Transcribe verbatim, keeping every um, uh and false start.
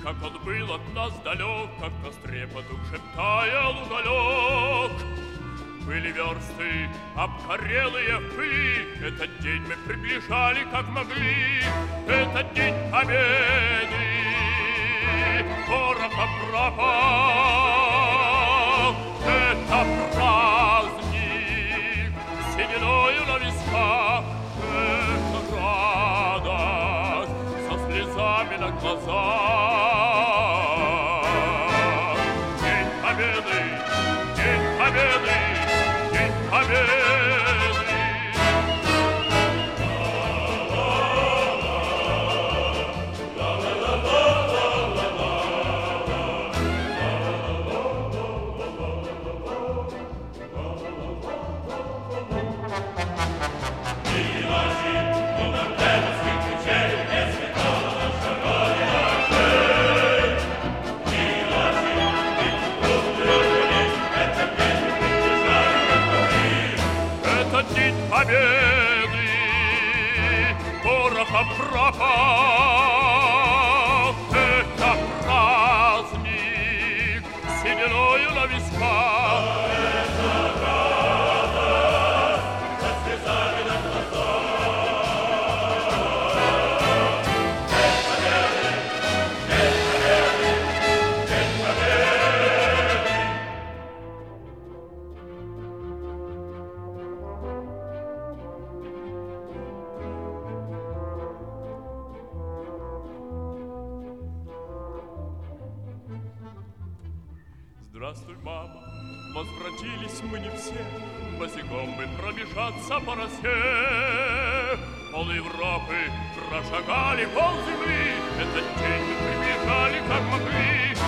как он был от нас далек, как на стрепоту шептая уголек. Были версты, обгорелые в пыли, этот день мы приближали, как могли. Этот день победы, порохом пропах. Это праздник, сединою на висках. Это радость со слезами на глазах. День победы, день победы, день победы. Победы, порохом пропах. Это праздник, сединою на висках. Это радость со слезами на глазах. День победы, день победы, день победы. Здравствуй, мама, возвратились мы не все, босиком мы пробежаться по росе. Пол Европы прошагали, пол земли, этот день мы прибежали, как могли.